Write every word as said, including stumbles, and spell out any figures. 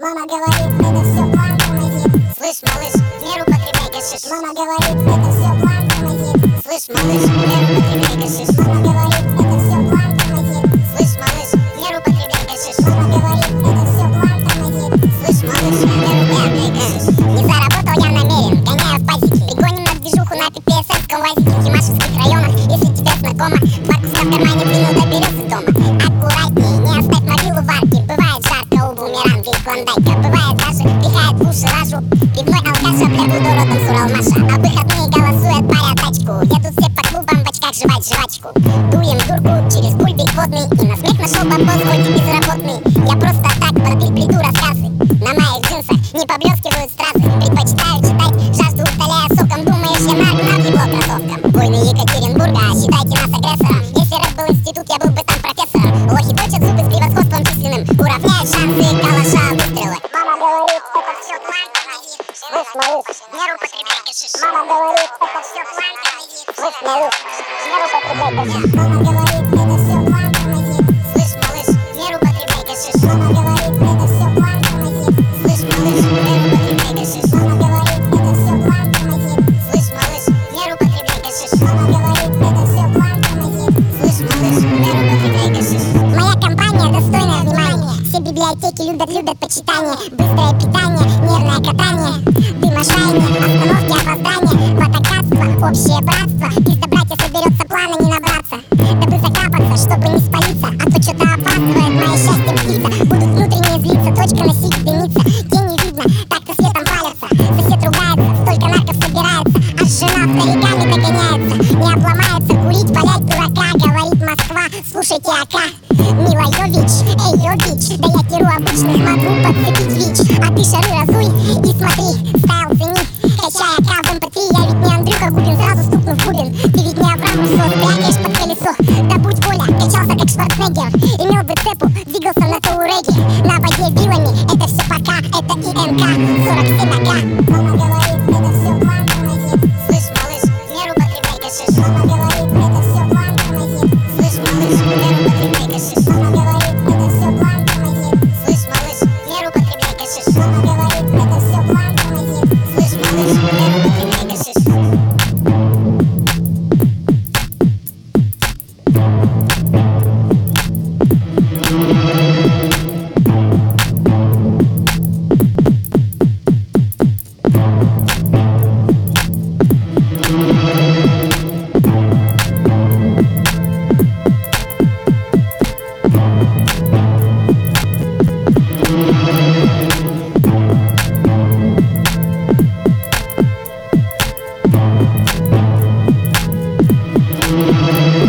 Мама говорит, это все план, тормози. Слышь, малыш, в меру потребляй гашиш. Мама говорит, это все план, тормози. Слышь, малыш, в меру потребляй гашиш. Мама говорит, это все план, тормози. Слышь, малыш, в меру потребляй гашиш. Мама говорит, это все план, тормози. Слышь, малыш, в меру потребляй гашиш. Не заработал я намерен, гоняю в пазике. Пригоним на движуху на пи пи эс эс-ском вазике. В Тимашевских районах, если тебе знакомо. Маркуска в кармане двинул, доберется дома. Аккуратнее, не оставь мобилу в арке. Бывает жарко у бумеранга и клондайка. Бывает даже пихает в уши рожу. Пивной алкаш облягут уродом Суралмаша. А выходные голосуют, паря тачку. Едут все по клубам в очках жевать жвачку. Дуем дурку через бульбик водный. И на смех нашел бабос, хоть и безработный. Я просто так под бит плету рассказы. На моих джинсах не поблескивают стразы. Предпочитаю читать, жажду утоляя соком. Думаешь, я нагнал его кроссовкам. Войны Екатеринбурга, считайте нас агрессором. Если рэп был институт, я был бы там профессором. Лохи точат зубы с превосходством численным. Уравняют шансы калаша выстрелы. Мама говорит, это все план, тормози. Слышь, малыш, в меру потребляй гашиш. Мама говорит, это все план, тормози. Слышь, малыш, в меру потребляй гашиш. Мама говорит, это все план, тормози. Слышь, малыш, в меру потребляй гашиш. Мама говорит, это все план, тормози. Слышь, малыш, в меру потребляй гашиш. Мама говорит, это все план, тормози. Слышь, малыш, в меру потребляй гашиш. Мама говорит, это все план, тормози. Слышь, малыш, в меру потребляй гашиш. Моя компания достойная внимания. Все библиотеки любят, любят почитание. Быстрое питание, нервное катание. Дым, ожаяние, остановки, опоздания. Фотокатство, общее братство. Пизда, братья, соберется плана не набраться. Дабы закапаться, чтобы не спалиться. А то что-то опаздывает, мое счастье птица. Будут внутренние злиться, точка на сиге дымится. Тени видно, так-то светом палятся. Сосед ругается, столько нарков собирается. А жена стариками догоняется. Не обломается, курить, валять дурака. Говорит Москва, слушайте АК. Милойович, эй, Йович. Да я керу обычных, могу подцепить ВИЧ. А ты шары разуй и смотри, стайл цени. Качай АК в эм пэ три, я ведь не Андрюха Губин. Сразу стукну в бубен, ты ведь не Абрам Русло. Спрячешь под колесо, да будь воля. Качался как Шварценеггер, имел бы цепу, двигался на Тауреге. На воде вилами, это все пока, это ИМК сорок семь АК. Мама говорит,